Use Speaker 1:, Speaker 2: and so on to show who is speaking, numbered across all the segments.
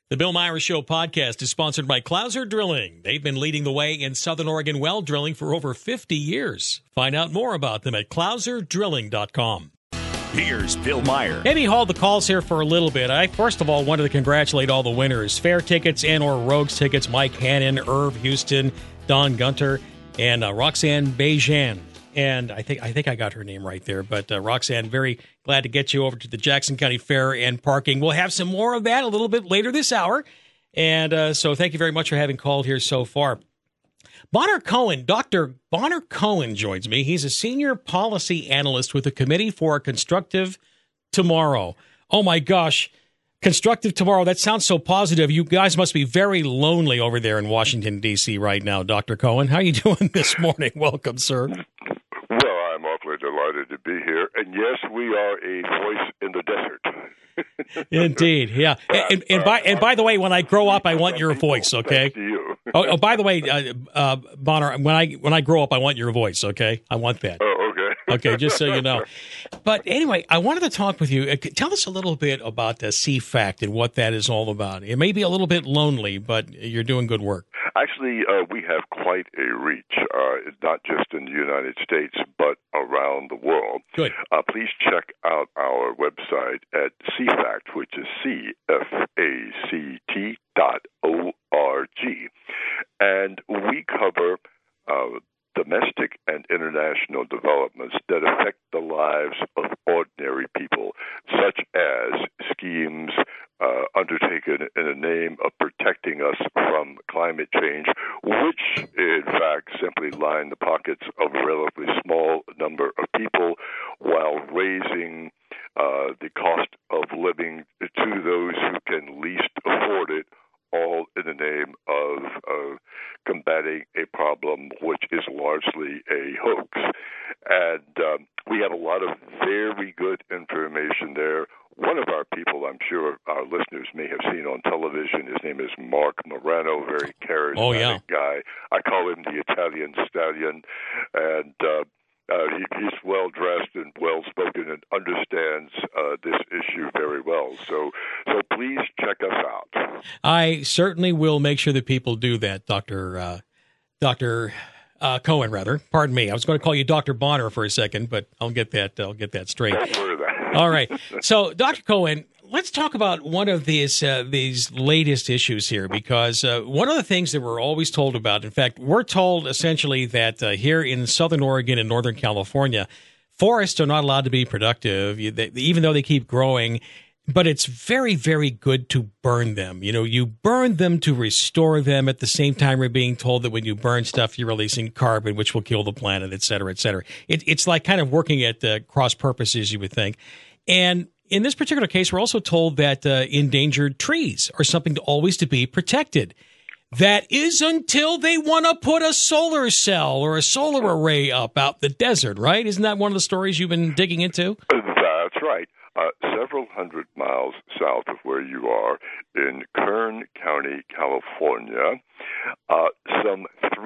Speaker 1: The Bill Myers Show podcast is sponsored by Clouser Drilling. They've been leading the way in Southern Oregon well drilling for over 50 years. Find out more about them at clouserdrilling.com.
Speaker 2: Here's Bill Meyer.
Speaker 1: Maybe hold the calls here for a little bit. I, first of all, wanted to congratulate all the winners. Fair tickets and or Rogues tickets, Mike Hannon, Irv Houston, Don Gunter, and Roxanne Bejan. And I think I got her name right there. But Roxanne, very glad to get you over to the Jackson County Fair and Parking. We'll have some more of that a little bit later this hour. And so thank you very much for having called here so far. Bonner Cohen, Dr. Bonner Cohen joins me. He's a senior policy analyst with the Committee for a Constructive Tomorrow. Oh, my gosh. Constructive Tomorrow. That sounds so positive. You guys must be very lonely over there in Washington, D.C. right now, Dr. Cohen. How are you doing this morning? Welcome, sir.
Speaker 3: Well, I'm awfully delighted to be here. And yes, we are a voice in the desert.
Speaker 1: Indeed, yeah. And by the way, when I grow up, I want your voice, okay?
Speaker 3: To you.
Speaker 1: Oh, by the way, Bonner, when I grow up, I want your voice, okay? I want that.
Speaker 3: Oh, okay.
Speaker 1: Okay, just so you know. But anyway, I wanted to talk with you. Tell us a little bit about the CFACT and what that is all about. It may be a little bit lonely, but you're doing good work.
Speaker 3: Actually, we have quite a reach, not just in the United States, but around the world.
Speaker 1: Good.
Speaker 3: Please check out our website at CFACT, which is CFACT.org. And we cover domestic and international developments that affect the lives of ordinary people, such as schemes undertaken in the name of protecting us from climate change, which, in fact, simply line the pockets of a relatively small number of people while raising the cost of living to those who can least afford it, all in the name of combating a problem which is largely a hoax. And we have a lot of very good information there. One of our people, I'm sure our listeners may have seen on television, his name is Mark Morano, very charismatic guy. I call him the Italian stallion. And he's well-dressed and well-spoken and understands this issue very well. So please check us out.
Speaker 1: I certainly will make sure that people do that, Dr. Cohen, rather. Pardon me. I was going to call you Dr. Bonner for a second, but I'll get that straight. All right. So, Dr. Cohen, let's talk about one of these latest issues here, because one of the things that we're always told about, in fact, we're told essentially that here in Southern Oregon and Northern California, forests are not allowed to be productive, even though they keep growing. But it's very, very good to burn them. You know, you burn them to restore them. At the same time, we're being told that when you burn stuff, you're releasing carbon, which will kill the planet, et cetera, et cetera. It's like kind of working at cross purposes, you would think. And in this particular case, we're also told that endangered trees are something to be protected. That is until they want to put a solar cell or a solar array up out the desert, right? Isn't that one of the stories you've been digging into?
Speaker 3: That's right. Several hundred miles south of where you are in Kern County, California, some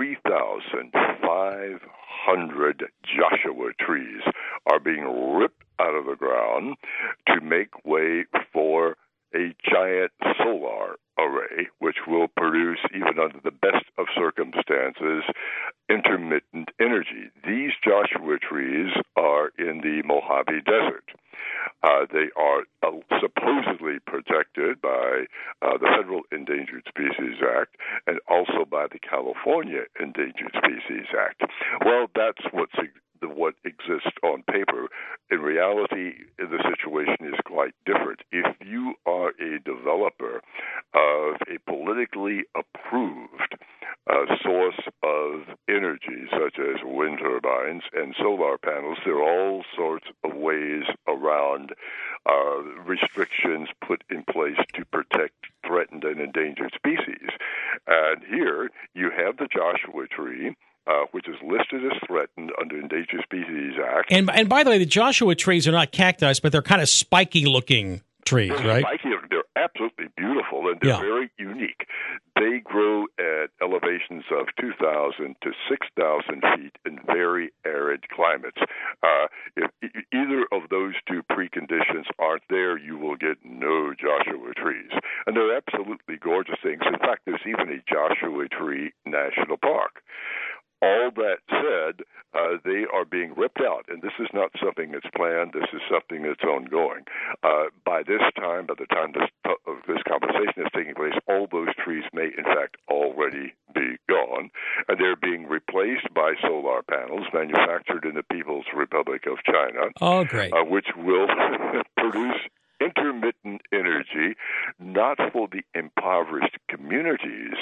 Speaker 3: 3,500 Joshua trees are being ripped out of the ground to make way for a giant solar array, which will produce, even under the best of circumstances, intermittent energy. These Joshua trees are in the Mojave Desert. They are supposedly protected by the Federal Endangered Species Act and also by the California Endangered Species Act. Well, that's what exists on paper. In reality, the situation is quite different. If you are a developer of a politically approved source of energy, such as wind turbines and solar panels, there are all sorts of ways around restrictions put in place to protect threatened and endangered species. And here you have the Joshua tree, which is listed as threatened under Endangered Species Act.
Speaker 1: And by the way, the Joshua trees are not cacti, but they're kind of spiky-looking trees, right?
Speaker 3: They're absolutely beautiful, and they're very unique. They grow at elevations of 2,000 to 6,000 feet in very arid climates. If either of those two preconditions aren't there, you will get no Joshua trees. And they're absolutely absolutely gorgeous things. In fact, there's even a Joshua Tree National Park. All that said, they are being ripped out, and this is not something that's planned. This is something that's ongoing. By the time this conversation is taking place, all those trees may, in fact, already be gone, and they're being replaced by solar panels manufactured in the People's Republic of China.
Speaker 1: Oh, great!
Speaker 3: Which will produce intermittent energy, not for the impoverished communities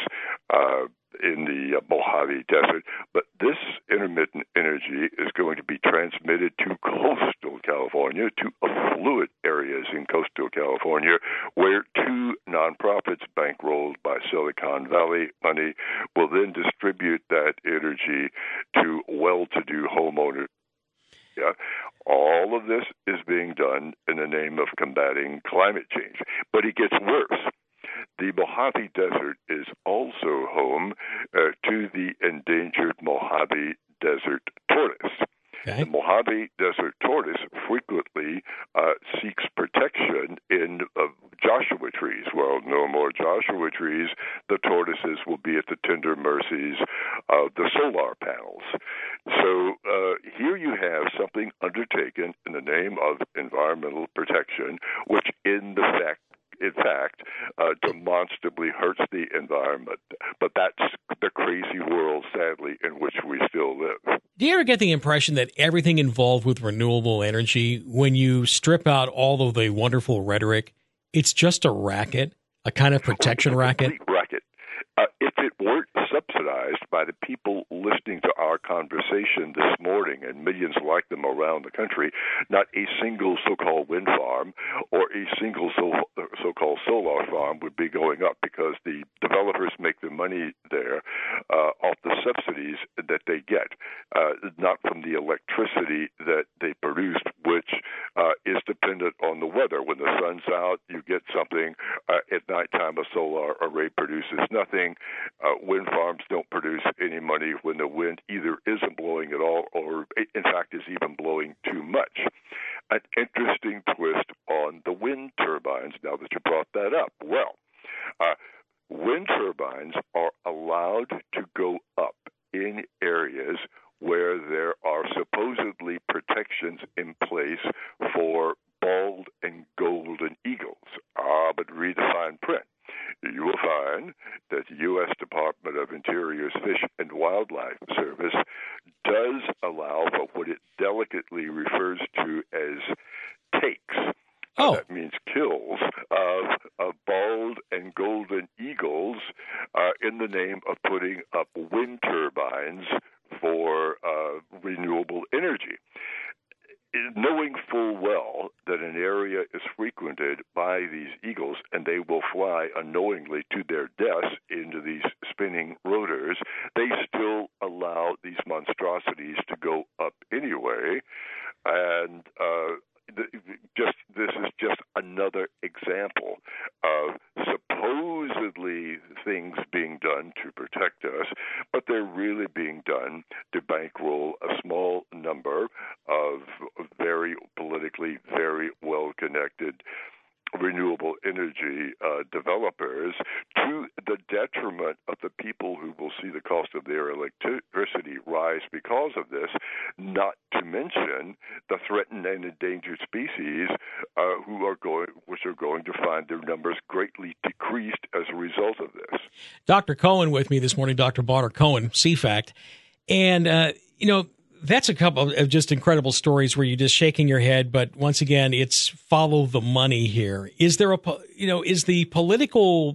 Speaker 3: in the Mojave Desert, but this intermittent energy is going to be transmitted to coastal California, to affluent areas in coastal California, where two nonprofits bankrolled by Silicon Valley money will then distribute that energy to well-to-do homeowners. Yeah. All of this is being done in the name of combating climate change. But it gets worse. The Mojave Desert is also home to the endangered Mojave Desert tortoise. Okay. The Mojave Desert tortoise frequently seeks protection in Joshua trees. Well, no more Joshua trees. The tortoises will be at the tender mercies of the solar panels. So here you have something undertaken in the name of environmental protection, which in fact, demonstrably hurts the environment. But that's the crazy world, sadly, in which we still live.
Speaker 1: Do you ever get the impression that everything involved with renewable energy, when you strip out all of the wonderful rhetoric, it's just a racket, a kind of protection racket?
Speaker 3: Racket. If it weren't subsidized by the people listening to our conversation this morning, and millions like them around the country, not a single so-called wind farm or a single so-called solar farm would be going up, because the developers make their money there off the subsidies that they get, not from the electricity that they produce, which is dependent on the weather. When the sun's out, you get something. At nighttime, a solar array produces nothing. Wind farms don't produce any money when the wind either isn't blowing at all or, in fact, is even blowing too much. An interesting twist on the wind turbines, now that you brought that up. Well, wind turbines are allowed to go up in areas where there are supposedly protections in place for bald and golden eagles. But read the fine print. You will find that the U.S. Department of Interior's Fish and Wildlife Service does allow for what it delicately refers to as takes. That means kills of bald and golden eagles in the name of putting up wind turbines for renewable energy. Knowing full well that an area is frequented by these eagles and they will fly unknowingly to their deaths into these spinning rotors, they still allow these monstrosities to go up anyway. And this is just another example of supposedly things being done to protect us, but they're really being done to bankroll a small number of very politically very well-connected renewable energy developers, to the detriment of the people who will see the cost of their electricity rise because of this, not to mention the threatened and endangered species which are going to find their numbers greatly decreased as a result of this.
Speaker 1: Dr. Cohen with me this morning, Dr. Bonner Cohen, CFACT. And, that's a couple of just incredible stories where you're just shaking your head. But once again, it's follow the money here. Is there is the political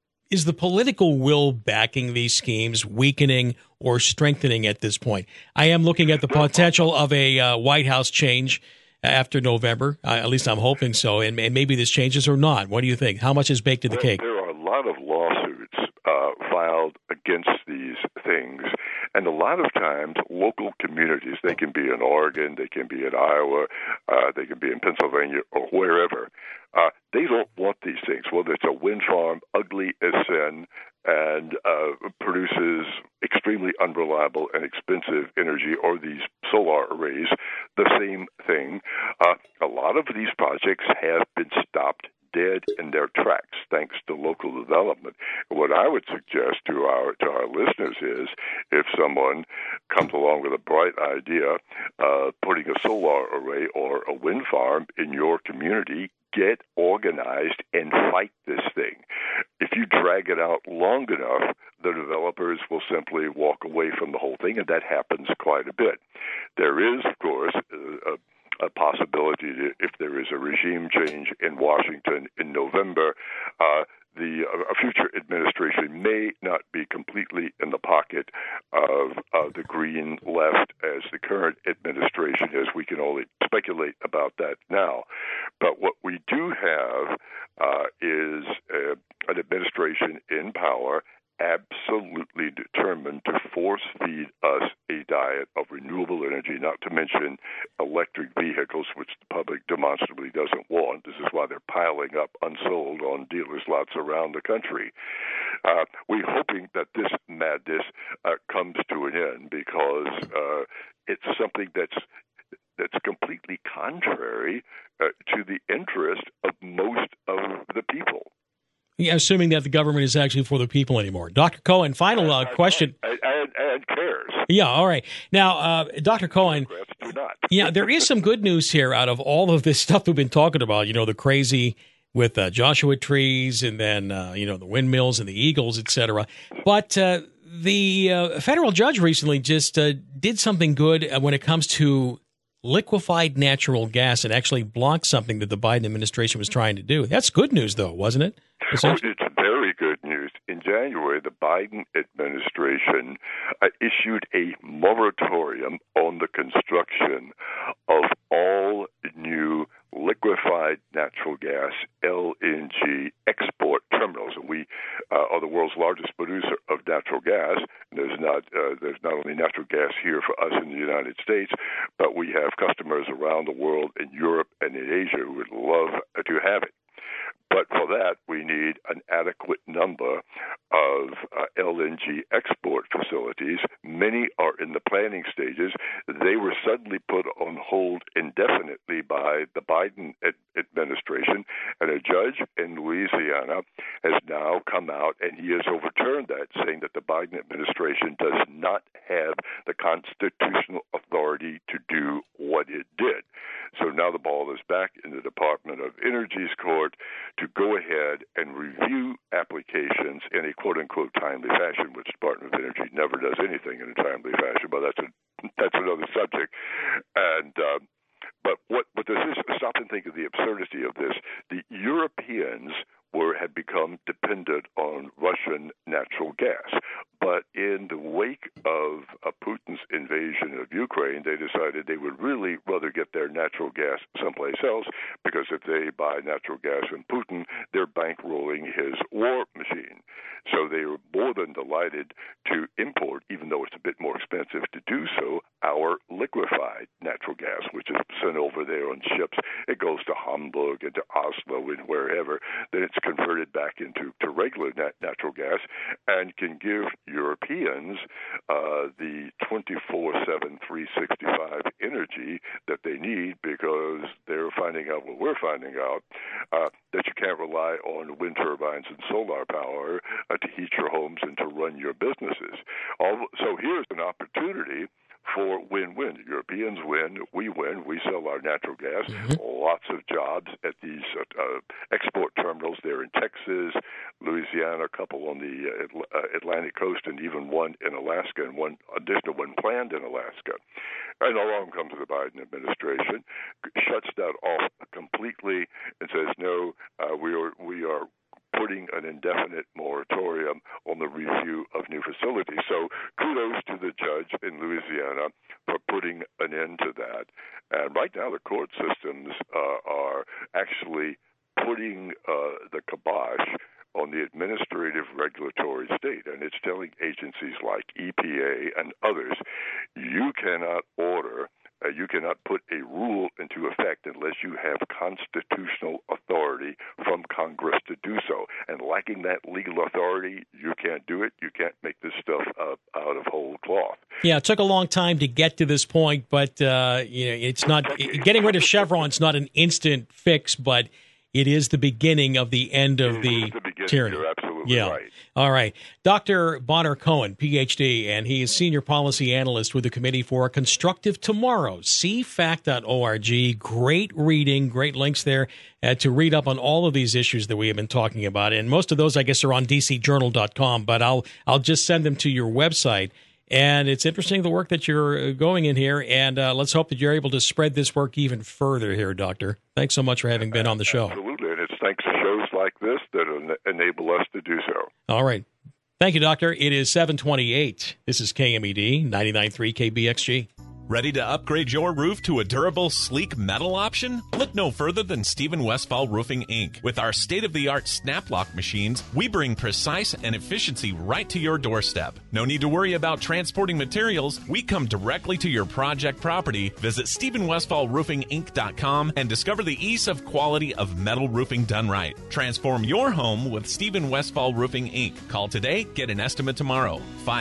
Speaker 1: will backing these schemes weakening or strengthening at this point? I am looking at the potential of a White House change after November. At least I'm hoping so. And maybe this changes or not. What do you think? How much is baked in the cake?
Speaker 3: There are a lot of lawsuits filed against these things. And a lot of times, local communities, they can be in Oregon, they can be in Iowa, they can be in Pennsylvania, or wherever, they don't want these things. Whether it's a wind farm, ugly as sin, and produces extremely unreliable and expensive energy, or these solar arrays, the same thing. A lot of these projects have been stopped dead in their tracks thanks to local development. involvement. What I would suggest to our listeners is, if someone comes along with a bright idea, putting a solar array or a wind farm in your community, get organized and fight this thing. If you drag it out long enough, the developers will simply walk away from the whole thing, and that happens quite a bit. There is, of course, a possibility that if there is a regime change in Washington in November, a future administration may not be completely in the pocket of the green left as the current administration is. We can only speculate about that now. But what we do have is an administration in power absolutely determined to force-feed us a diet of renewable energy, not to mention electric vehicles, which the public demonstrably doesn't want. This is why they're piling up unsold on dealers' lots around the country. We're hoping that this madness comes to an end, because it's something that's completely contrary to the interest of most of the people.
Speaker 1: Yeah, assuming that the government is actually for the people anymore. Dr. Cohen, final question.
Speaker 3: And cares.
Speaker 1: Yeah, all right. Now, Dr. Cohen, there is some good news here out of all of this stuff we've been talking about, the crazy with Joshua trees and then, the windmills and the eagles, et cetera. But the federal judge recently just did something good when it comes to liquefied natural gas and actually blocked something that the Biden administration was trying to do. That's good news, though, wasn't it?
Speaker 3: It's very good news. In January, the Biden administration issued a moratorium on the construction of all new liquefied natural gas, LNG, export terminals. And we are the world's largest producer of natural gas. There's not only natural gas here for us in the United States, but we have customers around the world in Europe and in Asia who would love to have it. But for that, we need an adequate number of LNG export facilities. Many are in the planning stages. They were suddenly put on hold indefinitely by the Biden administration, and a judge in Louisiana has now come out and he has overturned that, saying that the Biden administration does not have the constitutional authority to do what it did. So now the ball is back in the Department of Energy's court to go ahead and review applications in a quote-unquote timely fashion, which the Department of Energy never does anything in a timely fashion, but that's another subject. And but what this is, stop and think of the absurdity of this. The Europeans had become dependent on Russian natural gas. But in the wake of Putin's invasion of Ukraine, they decided they would really rather get their natural gas someplace else, because if they buy natural gas from Putin, they're bankrolling his war machine. So they were more than delighted to import, even though it's a bit more expensive to do so, our liquefied natural gas, which is sent over there on ships. It goes to Hamburg and to Oslo and wherever. Then it's converted back into regular natural gas and can give Europeans the 24/7, 365 energy that they need, because they're finding out what we're finding out, that you can't rely on wind turbines and solar power to heat your homes and to run your businesses. So here's an opportunity for win-win. The Europeans win, we sell our natural gas, lots of jobs at these export terminals there in Texas, Louisiana, a couple on the Atlantic coast, and even one in Alaska, and one additional one planned in Alaska. And along comes the Biden administration, shuts that off completely and says, no, we are putting an indefinite moratorium on the review of new facilities. So kudos to the judge in Louisiana for putting an end to that. And right now the court systems are actually putting the kibosh on the administrative regulatory state, and it's telling agencies like EPA and others, you cannot put a rule into effect unless you have constitutional authority from Congress to do so. And lacking that legal authority, you can't do it. You can't make this stuff up out of whole cloth.
Speaker 1: Yeah, it took a long time to get to this point, but it's not getting rid of Chevron's not an instant fix, but it is the beginning of the end of the tyranny.
Speaker 3: You're absolutely absolutely right.
Speaker 1: All right. Dr. Bonner Cohen, Ph.D., and he is Senior Policy Analyst with the Committee for a Constructive Tomorrow, cfac.org. Great reading, great links there to read up on all of these issues that we have been talking about. And most of those, I guess, are on dcjournal.com, but I'll just send them to your website. And it's interesting the work that you're going in here, and let's hope that you're able to spread this work even further here, Doctor. Thanks so much for having been on the show.
Speaker 3: Absolutely, and it's thanks to shows like this that enable us to do so.
Speaker 1: All right. Thank you, Doctor. It is 7:28. This is KMED 99.3 KBXG.
Speaker 2: Ready to upgrade your roof to a durable, sleek metal option? Look no further than Stephen Westfall Roofing, Inc. With our state-of-the-art snap-lock machines, we bring precise and efficiency right to your doorstep. No need to worry about transporting materials. We come directly to your project property. Visit StephenWestfallRoofingInc.com and discover the ease of quality of metal roofing done right. Transform your home with Stephen Westfall Roofing, Inc. Call today, get an estimate tomorrow.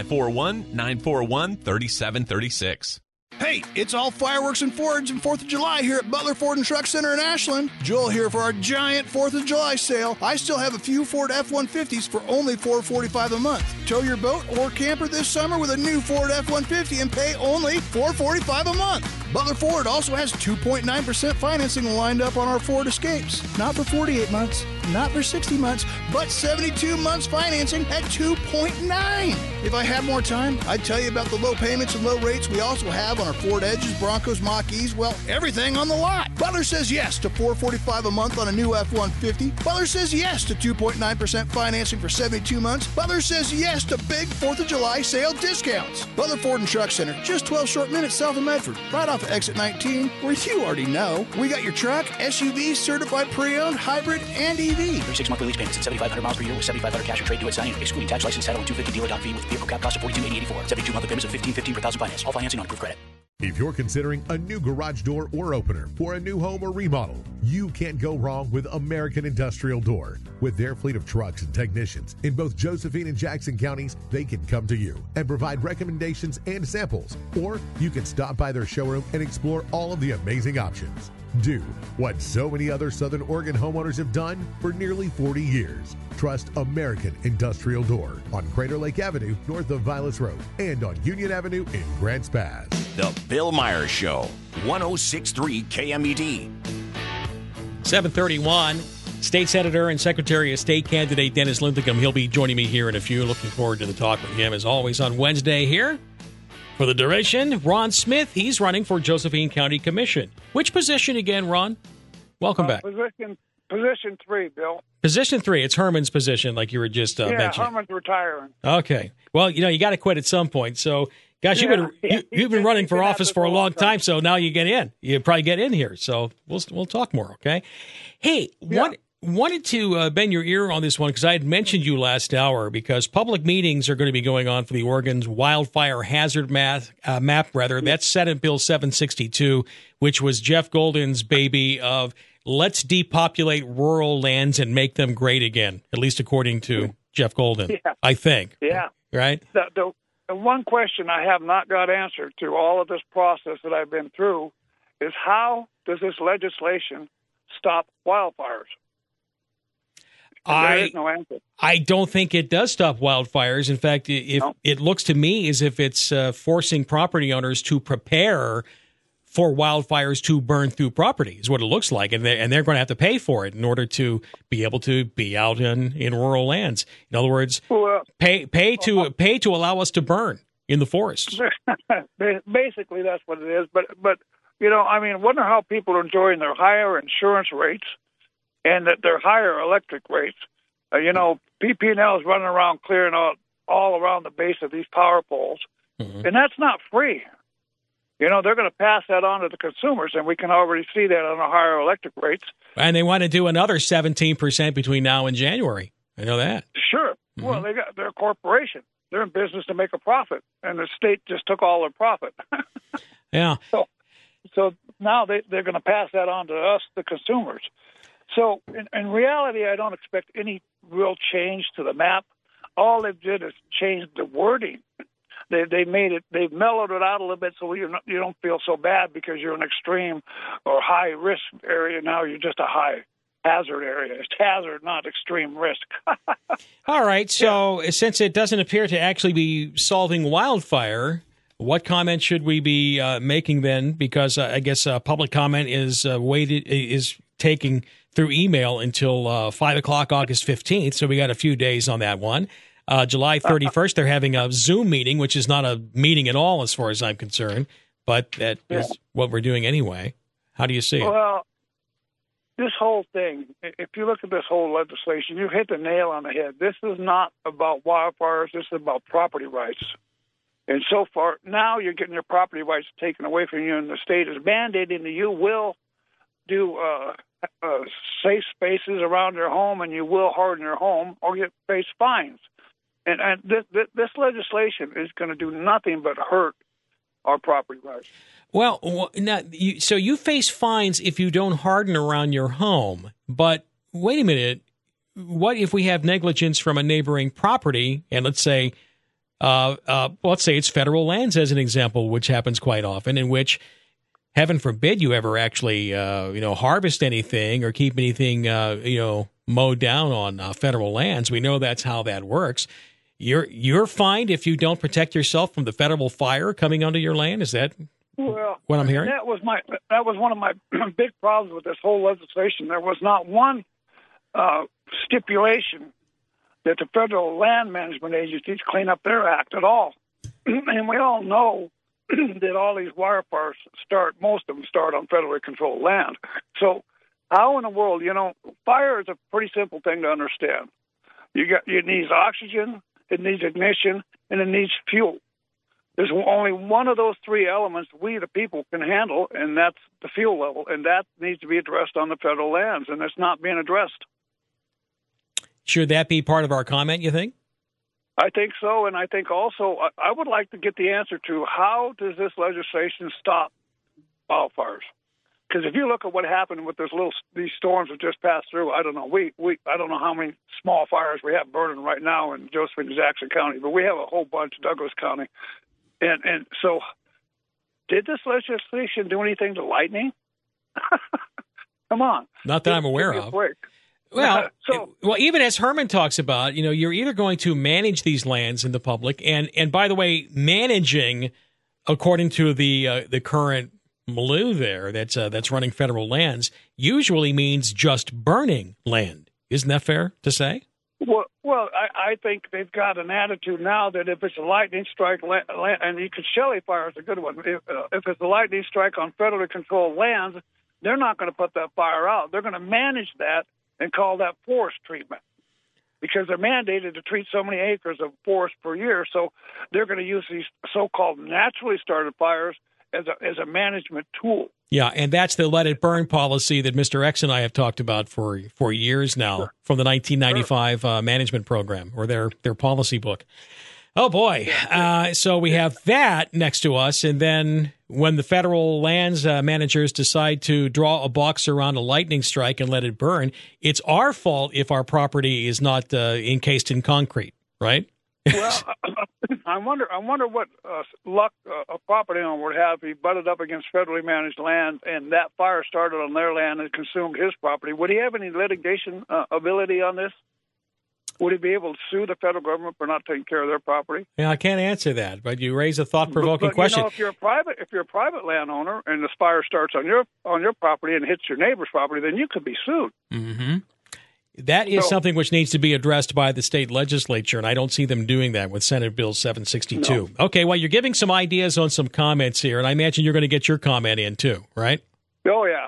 Speaker 2: 541-941-3736.
Speaker 4: Hey, it's all fireworks and Fords and 4th of July here at Butler Ford and Truck Center in Ashland. Joel here for our giant 4th of July sale. I still have a few Ford F-150s for only $445 a month. Tow your boat or camper this summer with a new Ford F-150 and pay only $445 a month. Butler Ford also has 2.9% financing lined up on our Ford Escapes. Not for 48 months, not for 60 months, but 72 months financing at 2.9. If I had more time, I'd tell you about the low payments and low rates we also have on our Ford Edges, Broncos, Mach-E's, well, everything on the lot. Butler says yes to $445 a month on a new F-150. Butler says yes to 2.9% financing for 72 months. Butler says yes to big 4th of July sale discounts. Butler Ford and Truck Center, just 12 short minutes south of Medford, right off of exit 19, where you already know. We got your truck, SUV, certified pre-owned, hybrid, and EV.
Speaker 5: 36 monthly lease payments and 7,500 miles per year with 7,500 cash or trade due at signing, excluding tax, license, title, and 250 dealer down fee with vehicle cap cost of $42,884. 72 monthly payments of $1,515 per thousand finance. All financing on approved credit.
Speaker 6: If you're considering a new garage door or opener for a new home or remodel, you can't go wrong with American Industrial Door. With their fleet of trucks and technicians in both Josephine and Jackson counties, they can come to you and provide recommendations and samples. Or you can stop by their showroom and explore all of the amazing options. Do what so many other Southern Oregon homeowners have done for nearly 40 years. Trust American Industrial Door on Crater Lake Avenue, north of Vilas Road, and on Union Avenue in Grants Pass.
Speaker 7: The Bill Myers Show, 106.3 KMED.
Speaker 1: 7:31. State Senator and Secretary of State candidate Dennis Linthicum. He'll be joining me here in a few. Looking forward to the talk with him, as always, on Wednesday here. For the duration, Ron Smith, he's running for Josephine County Commission. Which position again, Ron? Welcome back.
Speaker 8: Position 3, Bill.
Speaker 1: Position 3. It's Herman's position, like you were just mentioning.
Speaker 8: Yeah, Herman's retiring.
Speaker 1: Okay. Well, you got to quit at some point. So, gosh, you've been running for office for a long time, so now you get in. You probably get in here. So we'll talk more, okay? Hey, wanted to bend your ear on this one because I had mentioned you last hour because public meetings are going to be going on for the Oregon's wildfire hazard map. That's Senate Bill 762, which was Jeff Golden's baby of let's depopulate rural lands and make them great again, at least according to Jeff Golden, I think.
Speaker 8: Yeah.
Speaker 1: Right?
Speaker 8: The one question I have not got answered through all of this process that I've been through is how does this legislation stop wildfires? There is no answer.
Speaker 1: I don't think it does stop wildfires. In fact, it looks to me as if it's forcing property owners to prepare for wildfires to burn through property is what it looks like. And they're going to have to pay for it in order to be able to be out in rural lands. In other words, pay to allow us to burn in the forests.
Speaker 8: Basically, that's what it is. But wonder how people are enjoying their higher insurance rates and that their higher electric rates. PP&L is running around clearing out all around the base of these power poles, and that's not free. They're going to pass that on to the consumers, and we can already see that on the higher electric rates. And
Speaker 1: they want to do another 17% between now and January. I know that.
Speaker 8: Sure. Mm-hmm. Well, they're a corporation. They're in business to make a profit, and the state just took all their profit.
Speaker 1: Yeah.
Speaker 8: So now they're going to pass that on to us, the consumers. So in reality, I don't expect any real change to the map. All they did is change the wording. They've mellowed it out a little bit so you don't feel so bad because you're an extreme or high risk area. Now you're just a high hazard area. It's hazard, not extreme risk.
Speaker 1: All right. So since it doesn't appear to actually be solving wildfire, what comment should we be making then? Because I guess public comment is taking through email until 5 o'clock August 15th. So we got a few days on that one. July 31st, they're having a Zoom meeting, which is not a meeting at all as far as I'm concerned, but that is what we're doing anyway. How do you see it?
Speaker 8: Well, this whole thing, if you look at this whole legislation, you hit the nail on the head. This is not about wildfires. This is about property rights. And so far, now you're getting your property rights taken away from you, and the state is mandating that you will do safe spaces around your home, and you will harden your home or face fines. And this legislation is going to do nothing but hurt our property rights.
Speaker 1: Well, now, so you face fines if you don't harden around your home. But wait a minute. What if we have negligence from a neighboring property? And let's say it's federal lands as an example, which happens quite often, in which, heaven forbid, you ever actually harvest anything or keep anything mowed down on federal lands. We know that's how that works. You're fined if you don't protect yourself from the federal fire coming onto your land. Is that what I'm hearing?
Speaker 8: That was one of my big problems with this whole legislation. There was not one stipulation that the federal land management agencies clean up their act at all. And we all know that all these wildfires most of them start on federally controlled land. So how in the world, fire is a pretty simple thing to understand. It needs oxygen, it needs ignition, and it needs fuel. There's only one of those three elements we, the people, can handle, and that's the fuel level, and that needs to be addressed on the federal lands, and it's not being addressed.
Speaker 1: Should that be part of our comment, you think?
Speaker 8: I think so, and I think also I would like to get the answer to how does this legislation stop wildfires? Because if you look at what happened with these storms that just passed through, I don't know. I don't know how many small fires we have burning right now in Josephine and Jackson County, but we have a whole bunch in Douglas County. And so, did this legislation do anything to lightning? Come on.
Speaker 1: Not that I'm aware of. Well, even as Herman talks about, you're either going to manage these lands in the public, and by the way, managing according to the current milieu there that's running federal lands usually means just burning land. Isn't that fair to say?
Speaker 8: Well, I think they've got an attitude now that if it's a lightning strike, and Shelley Fire is a good one. If it's a lightning strike on federally controlled lands, they're not going to put that fire out. They're going to manage that and call that forest treatment, because they're mandated to treat so many acres of forest per year. So they're going to use these so-called naturally started fires as a management tool.
Speaker 1: Yeah, and that's the let it burn policy that Mr. X and I have talked about for years now, from the 1995 management program, or their policy book. Oh, boy. So we have that next to us, and then when the federal lands managers decide to draw a box around a lightning strike and let it burn, it's our fault if our property is not encased in concrete, right?
Speaker 8: Well, I wonder what luck a property owner would have if he butted up against federally managed land and that fire started on their land and consumed his property. Would he have any litigation ability on this? Would he be able to sue the federal government for not taking care of their property?
Speaker 1: Yeah, I can't answer that, but you raise a thought-provoking question.
Speaker 8: If you're a private landowner and this fire starts on your property and hits your neighbor's property, then you could be sued.
Speaker 1: Mm-hmm. That is something which needs to be addressed by the state legislature, and I don't see them doing that with Senate Bill 762. No. Okay, well, you're giving some ideas on some comments here, and I imagine you're going to get your comment in too, right?
Speaker 8: Oh yeah.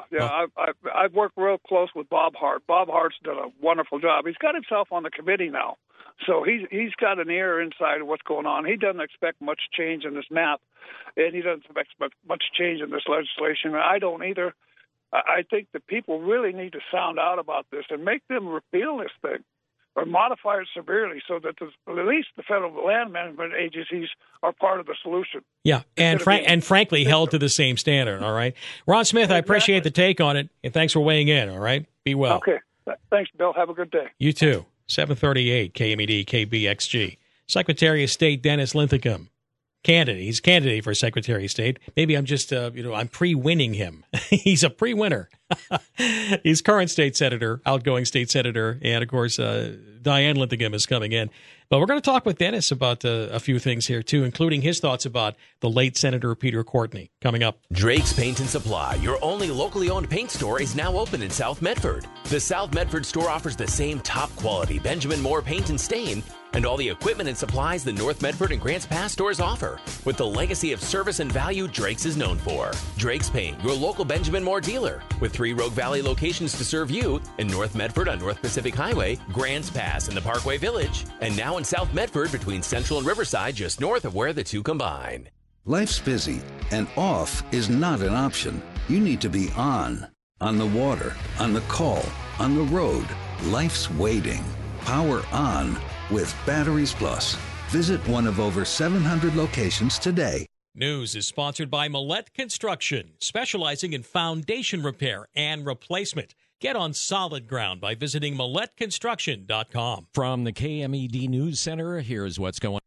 Speaker 8: I've worked real close with Bob Hart. Bob Hart's done a wonderful job. He's got himself on the committee now, so he's got an ear inside of what's going on. He doesn't expect much change in this map, and he doesn't expect much change in this legislation. I don't either. I think the people really need to sound out about this and make them repeal this thing or modify it severely so that at least the federal land management agencies are part of the solution.
Speaker 1: Yeah, and frankly held to the same standard, all right? Ron Smith, I appreciate the take on it, and thanks for weighing in, all right? Be well.
Speaker 8: Okay. Thanks, Bill. Have a good day.
Speaker 1: You too. 738 KMED KBXG. Secretary of State Dennis Linthicum. He's a candidate for Secretary of State. Maybe I'm just, I'm pre-winning him. He's a pre-winner. He's current state senator, outgoing state senator, and, of course, Diane Linthicum is coming in. But we're going to talk with Dennis about a few things here, too, including his thoughts about the late Senator Peter Courtney, coming up.
Speaker 9: Drake's Paint and Supply, your only locally owned paint store, is now open in South Medford. The South Medford store offers the same top-quality Benjamin Moore paint and stain and all the equipment and supplies the North Medford and Grants Pass stores offer, with the legacy of service and value Drake's is known for. Drake's Paint, your local Benjamin Moore dealer, with 3 Rogue Valley locations to serve you in North Medford on North Pacific Highway, Grants Pass in the Parkway Village, and now in South Medford between Central and Riverside, just north of where the two combine.
Speaker 10: Life's busy, and off is not an option. You need to be on the water, on the call, on the road. Life's waiting. Power on with Batteries Plus. Visit one of over 700 locations today.
Speaker 1: News is sponsored by Millette Construction, specializing in foundation repair and replacement. Get on solid ground by visiting MilletteConstruction.com.
Speaker 11: From the KMED News Center, here's what's going on.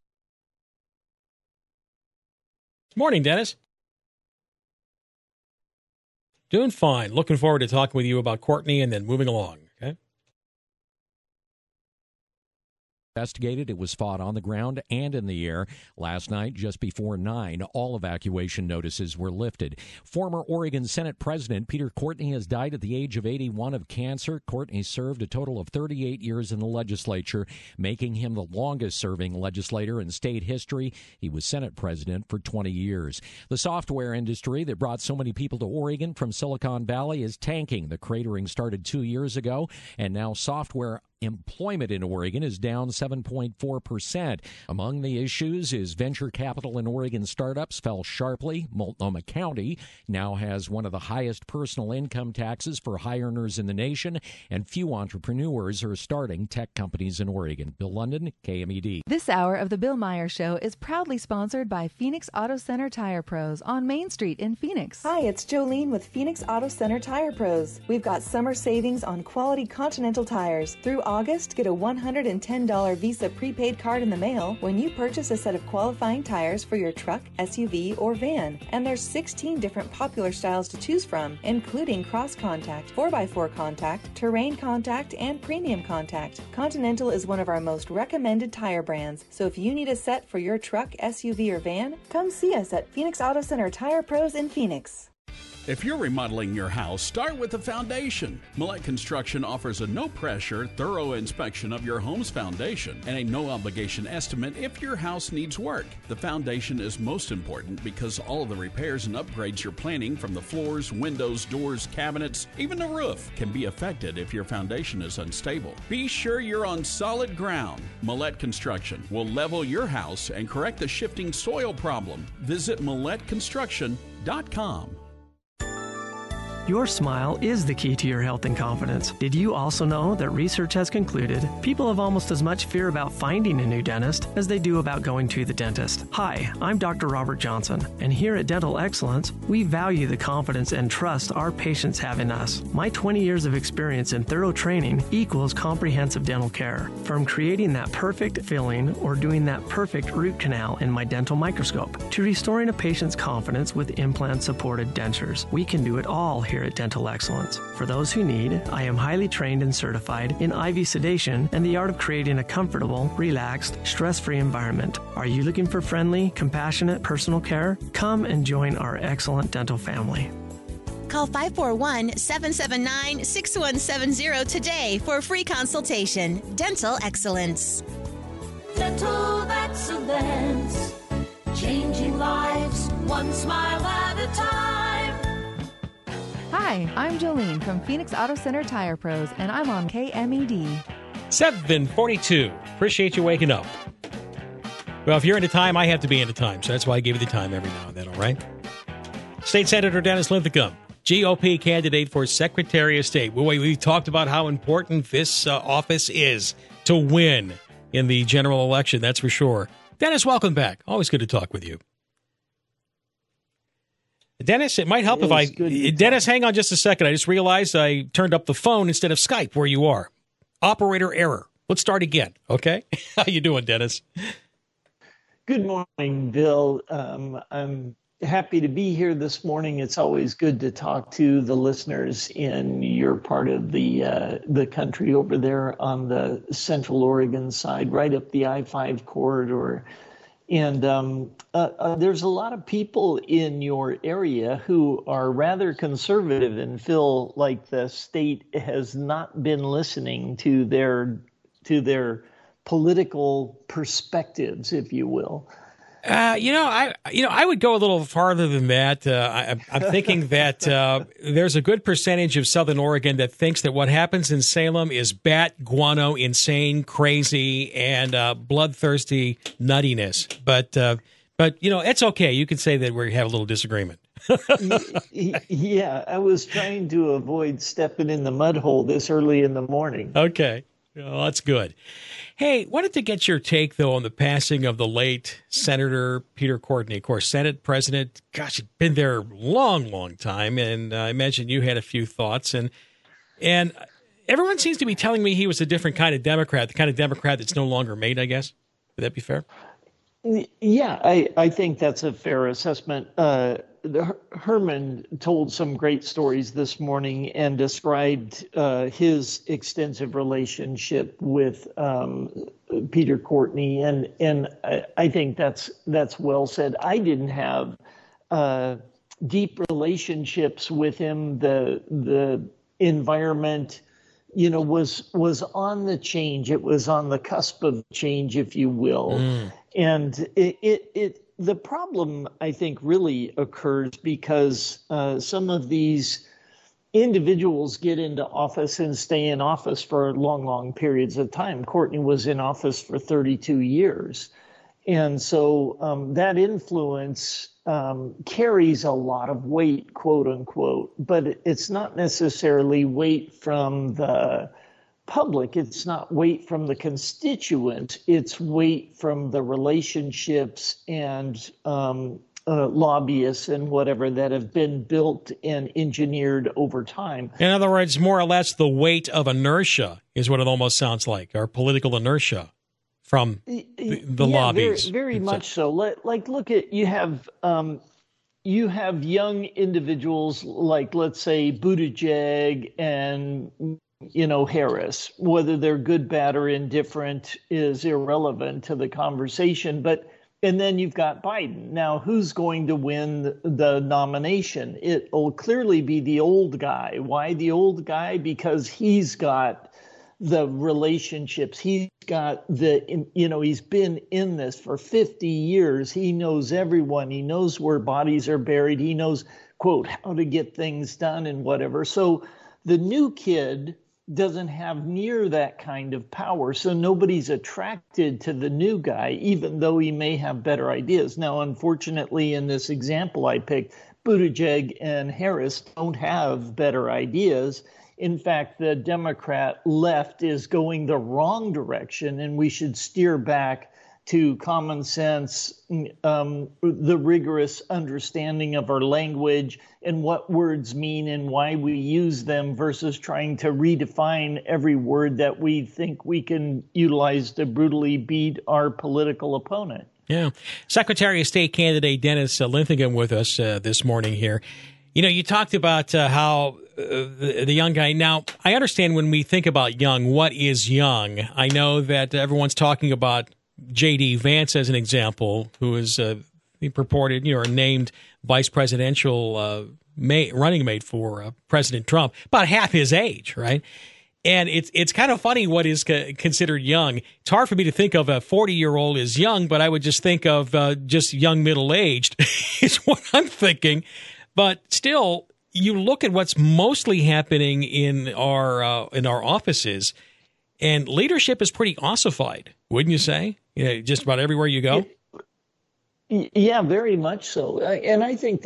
Speaker 1: Morning, Dennis. Doing fine. Looking forward to talking with you about Courtney and then moving along. Okay.
Speaker 11: Investigated. It was fought on the ground and in the air. Last night, just before 9, all evacuation notices were lifted. Former Oregon Senate President Peter Courtney has died at the age of 81 of cancer. Courtney served a total of 38 years in the legislature, making him the longest-serving legislator in state history. He was Senate President for 20 years. The software industry that brought so many people to Oregon from Silicon Valley is tanking. The cratering started 2 years ago, and now software employment in Oregon is down 7.4%. Among the issues is venture capital in Oregon startups fell sharply. Multnomah County now has one of the highest personal income taxes for high earners in the nation, and few entrepreneurs are starting tech companies in Oregon. Bill London, KMED.
Speaker 12: This hour of the Bill Meyer Show is proudly sponsored by Phoenix Auto Center Tire Pros on Main Street in Phoenix.
Speaker 13: Hi, it's Jolene with Phoenix Auto Center Tire Pros. We've got summer savings on quality Continental tires. Through August, get a $110 Visa prepaid card in the mail when you purchase a set of qualifying tires for your truck, SUV, or van. And there's 16 different popular styles to choose from, including cross contact, 4x4 contact, terrain contact, and premium contact. Continental is one of our most recommended tire brands, so if you need a set for your truck, SUV, or van, come see us at Phoenix Auto Center Tire Pros in Phoenix.
Speaker 14: If you're remodeling your house, start with the foundation. Millette Construction offers a no-pressure, thorough inspection of your home's foundation and a no-obligation estimate if your house needs work. The foundation is most important because all of the repairs and upgrades you're planning, from the floors, windows, doors, cabinets, even the roof, can be affected if your foundation is unstable. Be sure you're on solid ground. Millette Construction will level your house and correct the shifting soil problem. Visit MilletteConstruction.com.
Speaker 15: Your smile is the key to your health and confidence. Did you also know that research has concluded people have almost as much fear about finding a new dentist as they do about going to the dentist? Hi, I'm Dr. Robert Johnson, and here at Dental Excellence, we value the confidence and trust our patients have in us. My 20 years of experience in thorough training equals comprehensive dental care. From creating that perfect filling or doing that perfect root canal in my dental microscope to restoring a patient's confidence with implant-supported dentures, we can do it all here at Dental Excellence. For those who need, I am highly trained and certified in IV sedation and the art of creating a comfortable, relaxed, stress-free environment. Are you looking for friendly, compassionate personal care? Come and join our excellent dental family.
Speaker 16: Call 541-779-6170 today for a free consultation. Dental Excellence.
Speaker 17: Dental Excellence. Changing lives, one smile at a time.
Speaker 12: Hi, I'm Jolene from Phoenix Auto Center Tire Pros, and I'm on KMED.
Speaker 1: 7:42. Appreciate you waking up. Well, if you're into time, I have to be into time, so that's why I give you the time every now and then, all right? State Senator Dennis Linthicum, GOP candidate for Secretary of State. We talked about how important this office is to win in the general election, that's for sure. Dennis, welcome back. Always good to talk with you. Dennis, it might help if I... Dennis, hang on just a second. I just realized I turned up the phone instead of Skype where you are. Operator error. Let's start again, okay? How you doing, Dennis?
Speaker 18: Good morning, Bill. I'm happy to be here this morning. It's always good to talk to the listeners in your part of the country over there on the Central Oregon side, right up the I-5 corridor. And there's a lot of people in your area who are rather conservative and feel like the state has not been listening to their political perspectives, if you will.
Speaker 1: I would go a little farther than that. I'm thinking that there's a good percentage of Southern Oregon that thinks that what happens in Salem is bat, guano, insane, crazy, and bloodthirsty nuttiness. But it's okay. You can say that we have a little disagreement.
Speaker 18: Yeah, I was trying to avoid stepping in the mud hole this early in the morning.
Speaker 1: Okay. Well, that's good. Hey, wanted to get your take, though, on the passing of the late Senator Peter Courtney. Of course, Senate President, gosh, he'd been there a long, long time, and I imagine you had a few thoughts. And everyone seems to be telling me he was a different kind of Democrat, the kind of Democrat that's no longer made, I guess. Would that be fair?
Speaker 18: Yeah, I think that's a fair assessment. Herman told some great stories this morning and described his extensive relationship with Peter Courtney, and I think that's well said. I didn't have deep relationships with him. The environment, was on the change. It was on the cusp of change, if you will. And the problem, I think, really occurs because some of these individuals get into office and stay in office for long, long periods of time. Courtney was in office for 32 years. And so that influence carries a lot of weight, quote unquote, but it's not necessarily weight from the public. It's not weight from the constituent. It's weight from the relationships and lobbyists and whatever that have been built and engineered over time.
Speaker 1: In other words, more or less the weight of inertia is what it almost sounds like, our political inertia from the lobbies.
Speaker 18: Very much so. Look at, you have young individuals like, let's say, Buttigieg and Harris. Whether they're good, bad, or indifferent is irrelevant to the conversation. And then you've got Biden. Now, who's going to win the nomination? It will clearly be the old guy. Why the old guy? Because he's got the relationships. He's got he's been in this for 50 years. He knows everyone. He knows where bodies are buried. He knows, quote, how to get things done and whatever. So the new kid doesn't have near that kind of power. So nobody's attracted to the new guy, even though he may have better ideas. Now, unfortunately, in this example I picked, Buttigieg and Harris don't have better ideas. In fact, the Democrat left is going the wrong direction, and we should steer back to common sense, the rigorous understanding of our language and what words mean and why we use them versus trying to redefine every word that we think we can utilize to brutally beat our political opponent.
Speaker 1: Yeah. Secretary of State candidate Dennis Linthicum with us this morning here. You talked about how the young guy. Now, I understand when we think about young, what is young? I know that everyone's talking about J.D. Vance as an example, who is purported, or named vice presidential running mate for President Trump, about half his age, right? And it's kind of funny what is considered young. It's hard for me to think of a 40-year-old as young, but I would just think of just young middle-aged is what I'm thinking. But still, you look at what's mostly happening in our offices, and leadership is pretty ossified, wouldn't you say? Just about everywhere you go.
Speaker 18: Yeah, very much so. And I think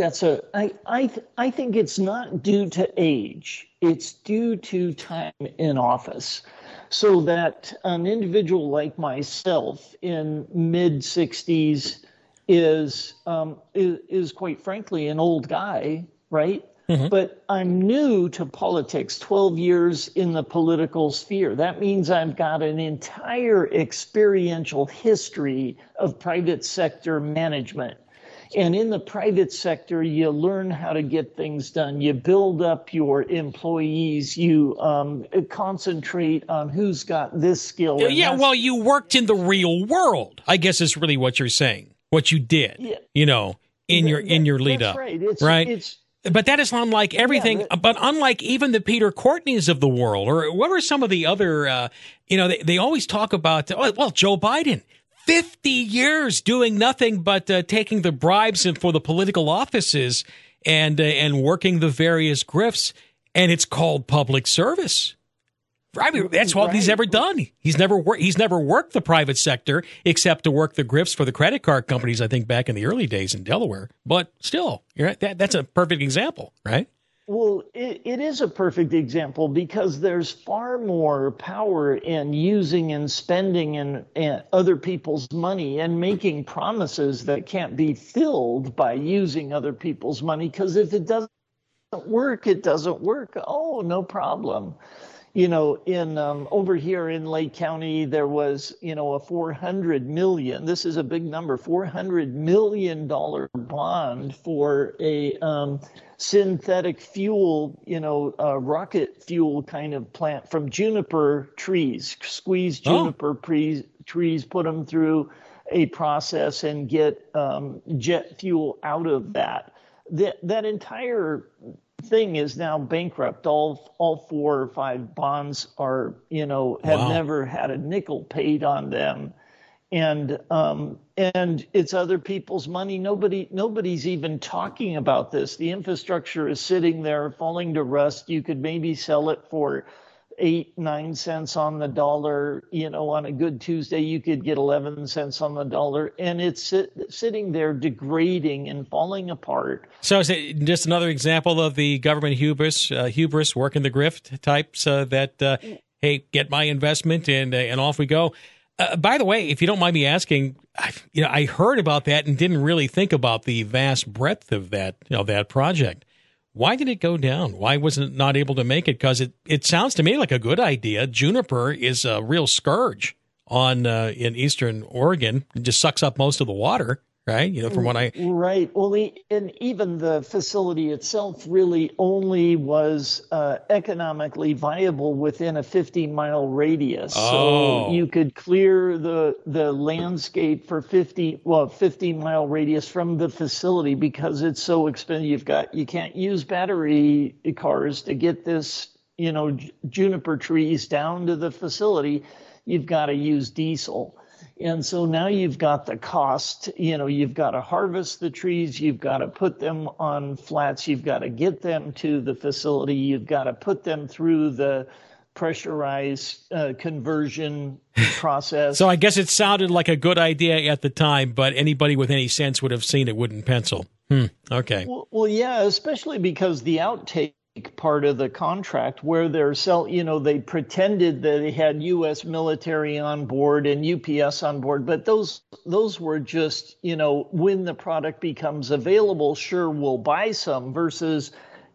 Speaker 18: I think it's not due to age. It's due to time in office. So that an individual like myself in mid-60s is quite frankly an old guy, right? Mm-hmm. But I'm new to politics, 12 years in the political sphere. That means I've got an entire experiential history of private sector management. And in the private sector, you learn how to get things done. You build up your employees. You concentrate on who's got this skill.
Speaker 1: Yeah, well, you worked in the real world, I guess is really what you're saying. What you did, in your lead up. Right? But that is unlike everything, but unlike even the Peter Courtneys of the world, or what are some of the other, they always talk about, Joe Biden. 50 years doing nothing but taking the bribes for the political offices and working the various grifts, and it's called public service. I mean, that's all he's ever done. He's never worked the private sector except to work the grifts for the credit card companies, I think, back in the early days in Delaware. But still, that's a perfect example, right?
Speaker 18: Well, it is a perfect example because there's far more power in using and spending and other people's money and making promises that can't be filled by using other people's money. Because if it doesn't work, it doesn't work. Oh, no problem. In over here in Lake County, there was, a $400 million. This is a big number, $400 million bond for a synthetic fuel, rocket fuel kind of plant from juniper trees. Squeeze juniper trees, put them through a process, and get jet fuel out of that. That entire thing is now bankrupt. All 4 or 5 bonds are, have never had a nickel paid on them. And it's other people's money. Nobody's even talking about this. The infrastructure is sitting there falling to rust. You could maybe sell it for 8-9 cents on the dollar. On a good Tuesday, you could get 11 cents on the dollar, and it's sitting there degrading and falling apart.
Speaker 1: So is it just another example of the government hubris working the grift types that, hey, get my investment and off we go. By the way, if you don't mind me asking, I heard about that and didn't really think about the vast breadth of that project. Why did it go down? Why was it not able to make it? Because it sounds to me like a good idea. Juniper is a real scourge in eastern Oregon. It just sucks up most of the water, right? From what I...
Speaker 18: Right. Well, and even the facility itself really only was economically viable within a 50-mile radius. So you could clear the landscape for 50-mile radius from the facility because it's so expensive. You can't use battery cars to get this, juniper trees down to the facility. You've got to use diesel. And so now you've got the cost, you've got to harvest the trees, you've got to put them on flats, you've got to get them to the facility, you've got to put them through the pressurized conversion process.
Speaker 1: So I guess it sounded like a good idea at the time, but anybody with any sense would have seen it wouldn't pencil. Okay.
Speaker 18: Well, yeah, especially because the outtake part of the contract where they pretended that they had U.S. military on board and UPS on board, but those were just, when the product becomes available, sure, we'll buy some versus,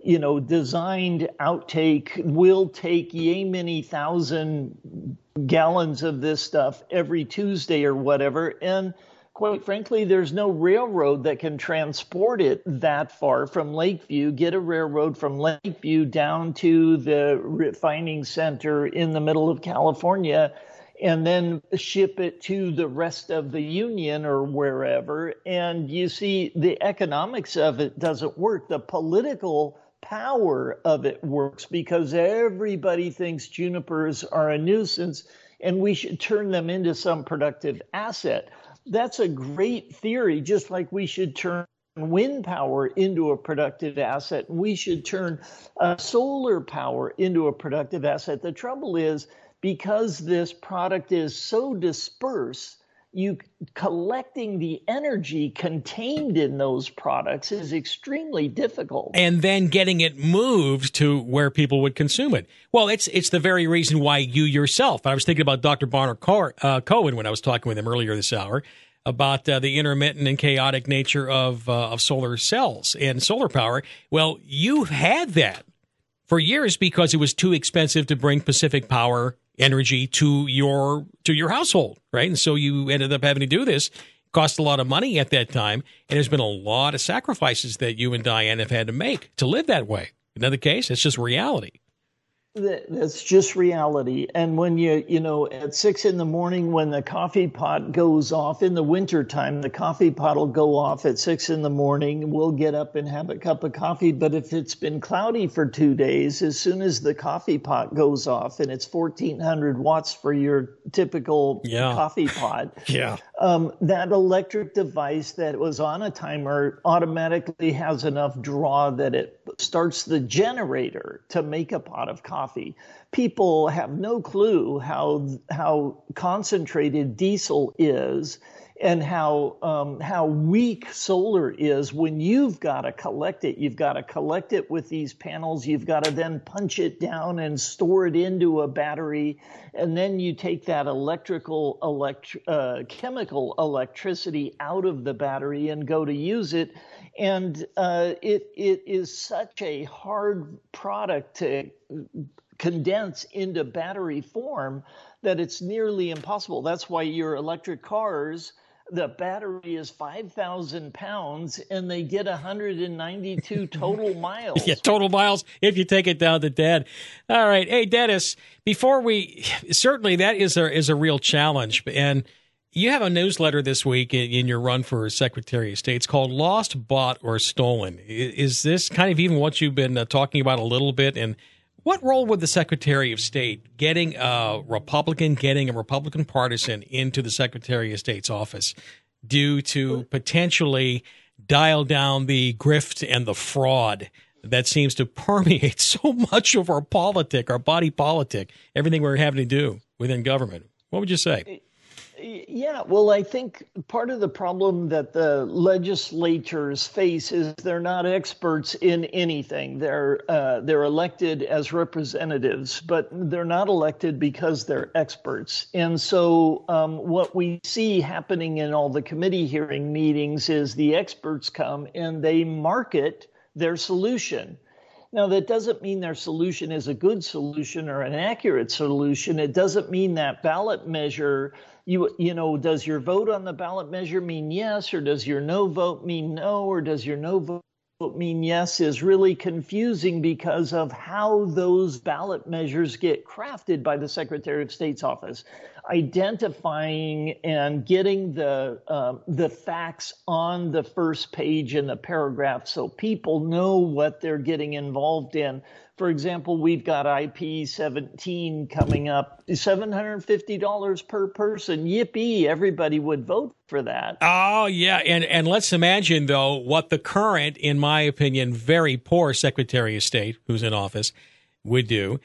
Speaker 18: designed outtake will take yay many thousand gallons of this stuff every Tuesday or whatever. And quite frankly, there's no railroad that can transport it that far from Lakeview, get a railroad from Lakeview down to the refining center in the middle of California, and then ship it to the rest of the Union or wherever. And you see, the economics of it doesn't work. The political power of it works because everybody thinks junipers are a nuisance and we should turn them into some productive asset. That's a great theory, just like we should turn wind power into a productive asset. We should turn solar power into a productive asset. The trouble is, because this product is so dispersed, collecting the energy contained in those products is extremely difficult.
Speaker 1: And then getting it moved to where people would consume it. Well, it's the very reason why you yourself, I was thinking about Dr. Bonner Cohen when I was talking with him earlier this hour about the intermittent and chaotic nature of solar cells and solar power. Well, you've had that for years because it was too expensive to bring Pacific Power energy to your household, right? And so you ended up having to do this, cost a lot of money at that time, and there's been a lot of sacrifices that you and Diane have had to make to live that way. Another case, it's just reality.
Speaker 18: That's just reality. And when at 6 a.m, when the coffee pot goes off in the wintertime, the coffee pot will go off at 6 a.m. We'll get up and have a cup of coffee. But if it's been cloudy for 2 days, as soon as the coffee pot goes off, and it's 1,400 watts for your typical coffee pot, that electric device that was on a timer automatically has enough draw that it starts the generator to make a pot of coffee. People have no clue how concentrated diesel is and how weak solar is. When you've got to collect it with these panels. You've got to then punch it down and store it into a battery, and then you take that chemical electricity out of the battery and go to use it. And it is such a hard product to condense into battery form that it's nearly impossible. That's why your electric cars, the battery is 5,000 pounds and they get 192 total miles.
Speaker 1: Yeah, total miles if you take it down to dead. All right. Hey, Dennis, certainly that is a real challenge. And you have a newsletter this week in your run for Secretary of State. It's called Lost, Bought, or Stolen. Is this kind of even what you've been talking about a little bit? And what role would the Secretary of State getting a Republican partisan into the Secretary of State's office do to potentially dial down the grift and the fraud that seems to permeate so much of our body politic, everything we're having to do within government? What would you say?
Speaker 18: Yeah, well, I think part of the problem that the legislators face is they're not experts in anything. They're elected as representatives, but they're not elected because they're experts. And so what we see happening in all the committee hearing meetings is the experts come and they market their solution. Now, that doesn't mean their solution is a good solution or an accurate solution. It doesn't mean that ballot measure, does your vote on the ballot measure mean yes, or does your no vote mean no, or does your no vote mean yes, is really confusing because of how those ballot measures get crafted by the Secretary of State's office. Identifying and getting the facts on the first page in the paragraph so people know what they're getting involved in. For example, we've got IP 17 coming up, $750 per person. Yippee, everybody would vote for that.
Speaker 1: Oh, yeah. And let's imagine, though, what the current, in my opinion, very poor Secretary of State, who's in office, would do.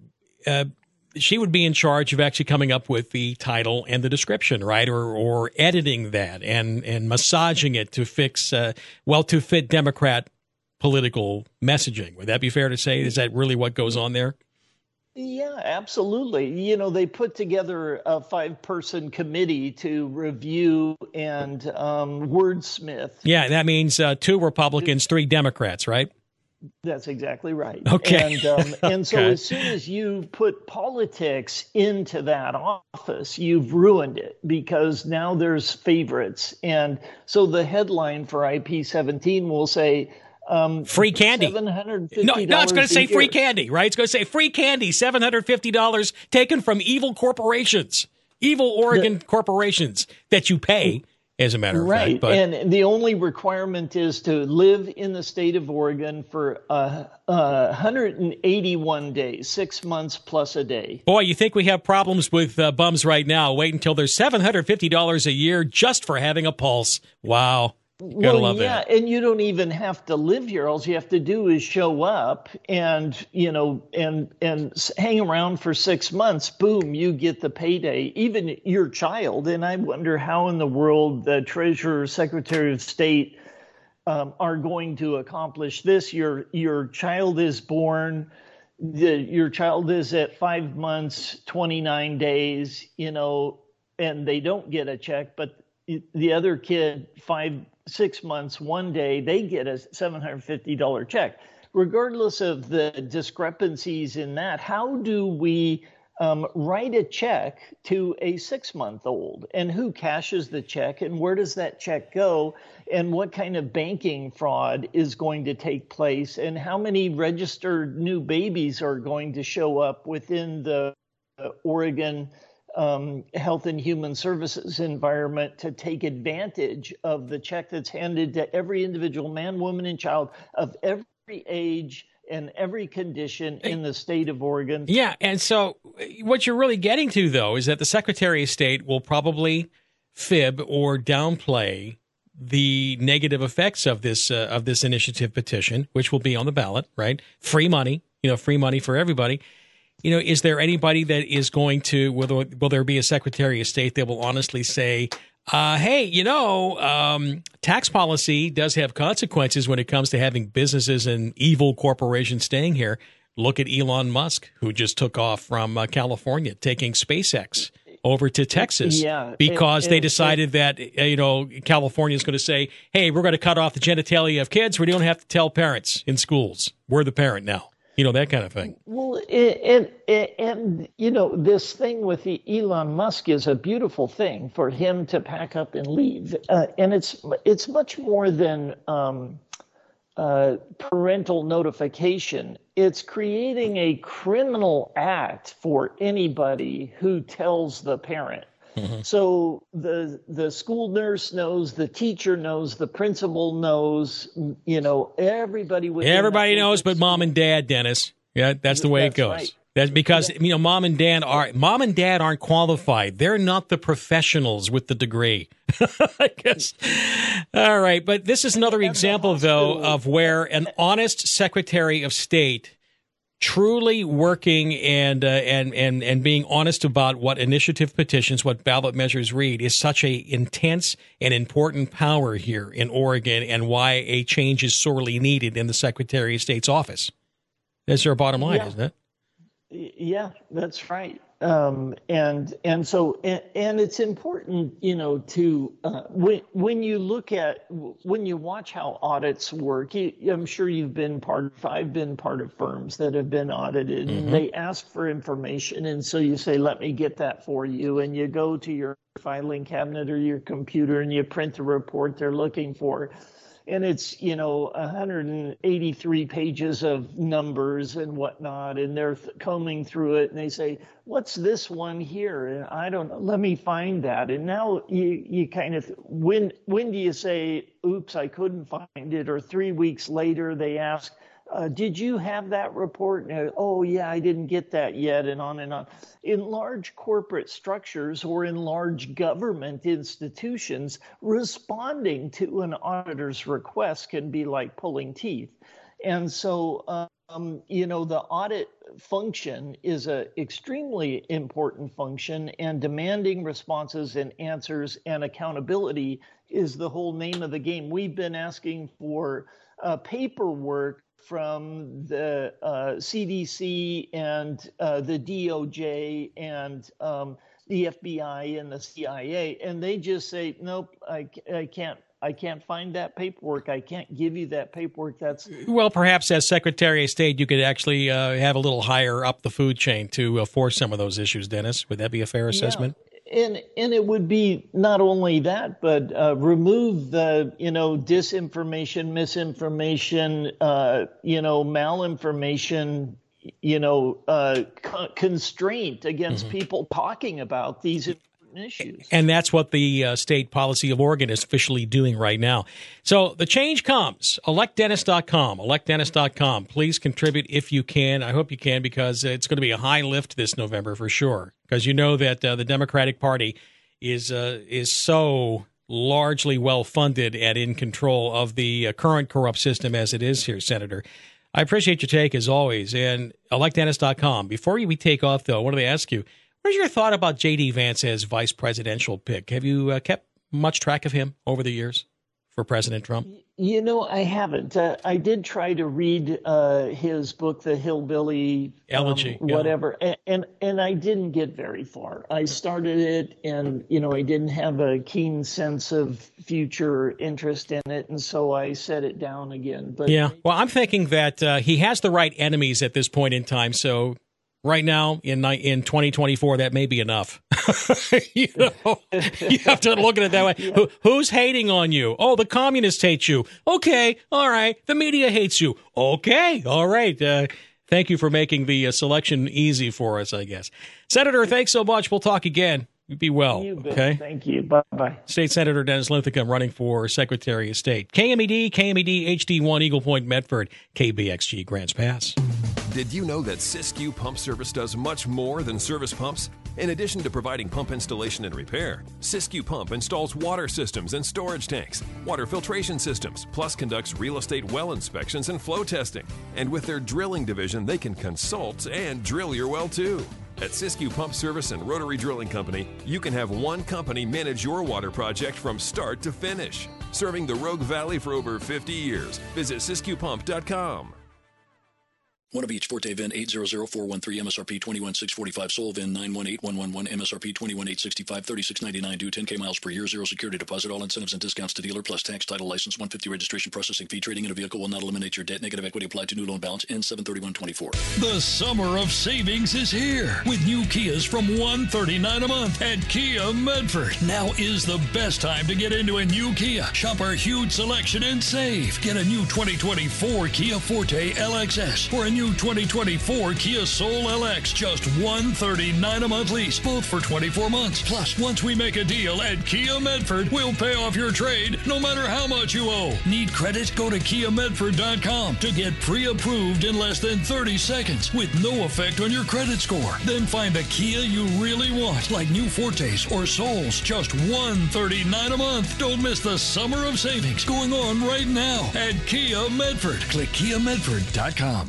Speaker 1: She would be in charge of actually coming up with the title and the description, right? Or editing that and massaging it to to fit Democrat political messaging. Would that be fair to say? Is that really what goes on there?
Speaker 18: Yeah, absolutely. They put together a 5-person committee to review and wordsmith.
Speaker 1: Yeah, that means 2 Republicans, 3 Democrats, right?
Speaker 18: That's exactly right.
Speaker 1: Okay.
Speaker 18: And so as soon as you put politics into that office, you've ruined it because now there's favorites. And so the headline for IP 17 will say,
Speaker 1: free candy.
Speaker 18: $750.
Speaker 1: No, it's going to say free candy, right? It's going to say free candy, $750 taken from evil corporations, evil Oregon corporations that you pay, as a matter of fact. But,
Speaker 18: and the only requirement is to live in the state of Oregon for 181 days, 6 months plus a day.
Speaker 1: Boy, you think we have problems with bums right now. Wait until there's $750 a year just for having a pulse. Wow. Gotta love that.
Speaker 18: And you don't even have to live here. All you have to do is show up and hang around for 6 months. Boom, you get the payday. Even your child. And I wonder how in the world the Treasurer, Secretary of State are going to accomplish this. Your child is born. Your child is at 5 months, 29 days, and they don't get a check, but the other kid, 6 months, 1 day, they get a $750 check. Regardless of the discrepancies in that, how do we write a check to a 6-month-old, and who cashes the check, and where does that check go, and what kind of banking fraud is going to take place, and how many registered new babies are going to show up within the Oregon Health and Human Services environment to take advantage of the check that's handed to every individual man, woman, and child of every age and every condition in the state of Oregon.
Speaker 1: Yeah, and so what you're really getting to, though, is that the Secretary of State will probably fib or downplay the negative effects of this initiative petition, which will be on the ballot, right? Free money for everybody. Is there anybody that is going to, will there be a Secretary of State that will honestly say, hey, tax policy does have consequences when it comes to having businesses and evil corporations staying here. Look at Elon Musk, who just took off from California, taking SpaceX over to Texas because they decided that, California is going to say, hey, we're going to cut off the genitalia of kids. We don't have to tell parents in schools. We're the parent now. That kind of thing.
Speaker 18: Well, and this thing with Elon Musk is a beautiful thing for him to pack up and leave. And it's much more than parental notification. It's creating a criminal act for anybody who tells the parent. Mm-hmm. So the school nurse knows, the teacher knows, the principal knows, everybody
Speaker 1: knows, but mom and dad, Dennis. Yeah, that's the way it goes. Right. That's because mom and dad aren't qualified. They're not the professionals with the degree. I guess. All right, but this is another example, though, of where an honest Secretary of State truly working and being honest about what initiative petitions, what ballot measures read, is such a intense and important power here in Oregon, and why a change is sorely needed in the Secretary of State's office. That's your bottom line, isn't it?
Speaker 18: Yeah, that's right. And so it's important, to when you watch how audits work. I'm sure I've been part of firms that have been audited, mm-hmm. and they ask for information, and so you say, "Let me get that for you," and you go to your filing cabinet or your computer and you print the report they're looking for. And it's, 183 pages of numbers and whatnot, and they're combing through it, and they say, what's this one here? And I don't know, let me find that. And now you kind of, when do you say, oops, I couldn't find it? Or 3 weeks later, they ask, did you have that report? And, oh, yeah, I didn't get that yet, and on and on. In large corporate structures or in large government institutions, responding to an auditor's request can be like pulling teeth. And so, the audit function is an extremely important function, and demanding responses and answers and accountability is the whole name of the game. We've been asking for paperwork from the CDC and the DOJ and the FBI and the CIA, and they just say, nope, I can't find that paperwork. I can't give you that paperwork.
Speaker 1: Well, perhaps as Secretary of State, you could actually have a little higher up the food chain to force some of those issues, Dennis. Would that be a fair assessment?
Speaker 18: And it would be not only that, but remove the disinformation, misinformation, malinformation, constraint against mm-hmm. people talking about these issues.
Speaker 1: And that's what the state policy of Oregon is officially doing right now. So the change comes. ElectDennis.com. ElectDennis.com. Please contribute if you can. I hope you can, because it's going to be a high lift this November for sure. Because you know that the Democratic Party is so largely well-funded and in control of the current corrupt system as it is here, Senator. I appreciate your take, as always. And ElectDennis.com. Before we take off, though, I wanted to ask you, what is your thought about J.D. Vance as vice presidential pick? Have you kept much track of him over the years for President Trump?
Speaker 18: I haven't. I did try to read his book, The Hillbilly
Speaker 1: Elegy,
Speaker 18: whatever, and I didn't get very far. I started it, and I didn't have a keen sense of future interest in it, and so I set it down again. But
Speaker 1: well, I'm thinking that he has the right enemies at this point in time, so right now in 2024, that may be enough. You have to look at it that way. Who's hating on you? Oh, the communists hate you. Okay, all right. The media hates you. Okay, all right. Thank you for making the selection easy for us, I guess. Senator, thanks so much. We'll talk again. Be well. Okay.
Speaker 18: Thank you. Bye-bye.
Speaker 1: State Senator Dennis Linthicum running for Secretary of State. KMED HD1 Eagle Point, Medford, KBXG Grants Pass.
Speaker 19: Did you know that Siskiyou Pump Service does much more than service pumps? In addition to providing pump installation and repair, Siskiyou Pump installs water systems and storage tanks, water filtration systems, plus conducts real estate well inspections and flow testing. And with their drilling division, they can consult and drill your well too. At Siskiyou Pump Service and Rotary Drilling Company, you can have one company manage your water project from start to finish. Serving the Rogue Valley for over 50 years. Visit SiskiyouPump.com.
Speaker 5: One of each Forte VIN 800413 MSRP 21645 Sol VIN 918111 MSRP 21865 3699 due 10K miles per year, zero security deposit, all incentives and discounts to dealer plus tax, title, license, 150 registration processing fee. Trading in a vehicle will not eliminate your debt. Negative equity applied to new loan balance in 73124.
Speaker 20: The summer of savings is here with new Kias from $139 a month at Kia Medford. Now is the best time to get into a new Kia. Shop our huge selection and save. Get a new 2024 Kia Forte LXS or a new 2024 Kia Soul LX, just $139 a month lease, both for 24 months. Plus, once we make a deal at Kia Medford, we'll pay off your trade no matter how much you owe. Need credit? Go to KiaMedford.com to get pre-approved in less than 30 seconds with no effect on your credit score. Then find a Kia you really want, like new Fortes or Souls, just $139 a month. Don't miss the summer of savings going on right now at Kia Medford. Click KiaMedford.com.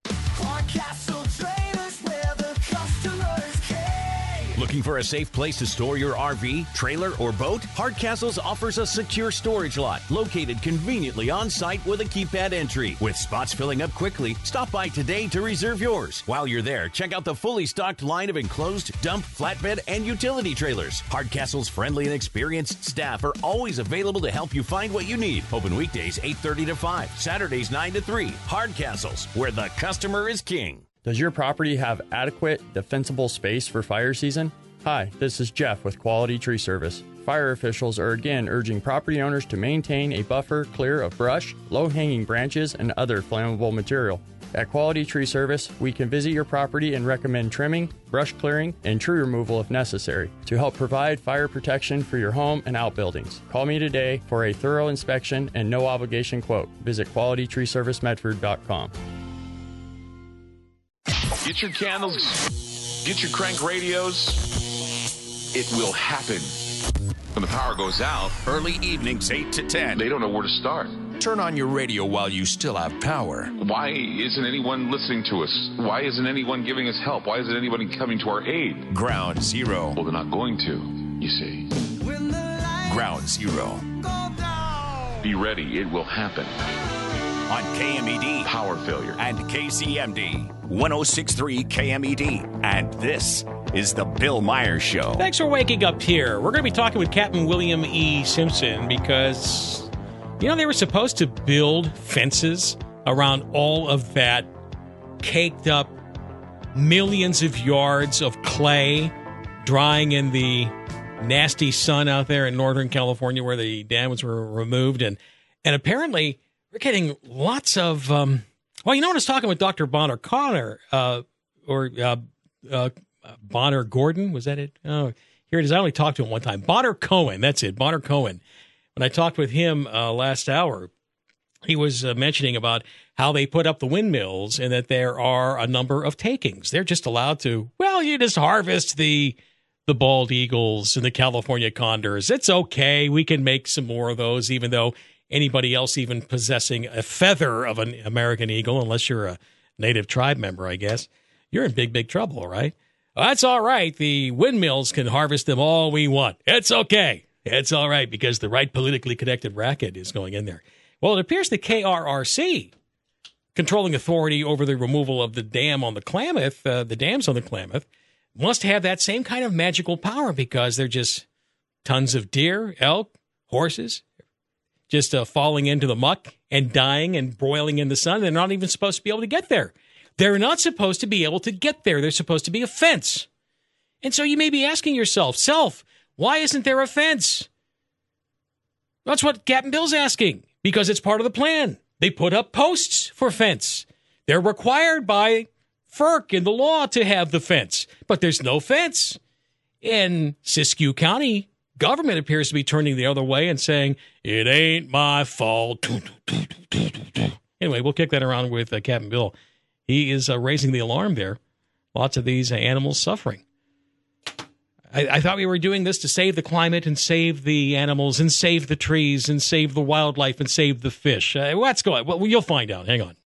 Speaker 7: Looking for a safe place to store your RV, trailer, or boat? Hardcastles offers a secure storage lot located conveniently on site with a keypad entry. With spots filling up quickly, stop by today to reserve yours. While you're there, check out the fully stocked line of enclosed, dump, flatbed, and utility trailers. Hardcastle's friendly and experienced staff are always available to help you find what you need. Open weekdays 8:30 to 5, Saturdays 9 to 3. Hardcastles, where the customer is king.
Speaker 21: Does your property have adequate, defensible space for fire season? Hi, this is Jeff with Quality Tree Service. Fire officials are again urging property owners to maintain a buffer clear of brush, low-hanging branches, and other flammable material. At Quality Tree Service, we can visit your property and recommend trimming, brush clearing, and tree removal if necessary to help provide fire protection for your home and outbuildings. Call me today for a thorough inspection and no obligation quote. Visit QualityTreeServiceMedford.com.
Speaker 22: Get your candles, get your crank radios. It will happen. When the power goes out,
Speaker 7: early evenings 8 to 10.
Speaker 22: They don't know where to start.
Speaker 7: Turn on your radio while you still have power.
Speaker 22: Why isn't anyone listening to us? Why isn't anyone giving us help? Why isn't anybody coming to our aid?
Speaker 7: Ground Zero.
Speaker 22: Well, they're not going to, you see.
Speaker 7: Ground Zero.
Speaker 22: Be ready. It will happen.
Speaker 7: On KMED.
Speaker 22: Power failure.
Speaker 7: And KCMD. 106.3 KMED. And this is the Bill Myers Show.
Speaker 1: Thanks for waking up here. We're going to be talking with Captain William E. Simpson because, you know, they were supposed to build fences around all of that caked up millions of yards of clay drying in the nasty sun out there in Northern California where the dams were removed. And apparently we're getting lots of, well, you know, when I was talking with Dr. Bonner Connor, Bonner Gordon, was that it? Oh, here it is. I only talked to him one time. Bonner Cohen, that's it, Bonner Cohen. When I talked with him last hour, he was mentioning about how they put up the windmills and that there are a number of takings. They're just allowed to, well, you just harvest the bald eagles and the California condors. It's okay. We can make some more of those, even though anybody else even possessing a feather of an American eagle, unless you're a native tribe member, I guess, you're in big, big trouble, all right? That's all right. The windmills can harvest them all we want. It's okay. It's all right because the right politically connected racket is going in there. Well, it appears the KRRC, controlling authority over the removal of the dam on the Klamath, the dams on the Klamath, must have that same kind of magical power because they're just tons of deer, elk, horses, just falling into the muck and dying and broiling in the sun. They're not even supposed to be able to get there. They're not supposed to be able to get there. There's supposed to be a fence. And so you may be asking yourself, why isn't there a fence? That's what Captain Bill's asking, because it's part of the plan. They put up posts for fence. They're required by FERC and the law to have the fence, but there's no fence. And Siskiyou County government appears to be turning the other way and saying, it ain't my fault. Anyway, we'll kick that around with Captain Bill. He is raising the alarm there. Lots of these animals suffering. I thought we were doing this to save the climate and save the animals and save the trees and save the wildlife and save the fish. What's going on? Well, you'll find out. Hang on.